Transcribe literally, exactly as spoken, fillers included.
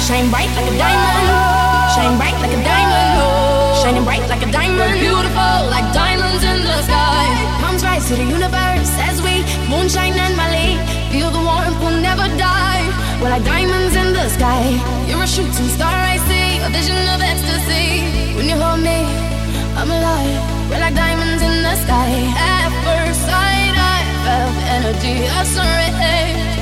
Shine bright like a diamond. Shine bright like a diamond. Shining bright like a diamond. We're beautiful like diamonds in the sky. Palms rise to the universe as we moonshine and Mali. Feel the warmth, we'll never die. We're like diamonds in the sky. You're a shooting star I see, a vision of ecstasy. When you hold me, I'm alive. We're like diamonds in the sky. At first sight I felt the energy of sun rays.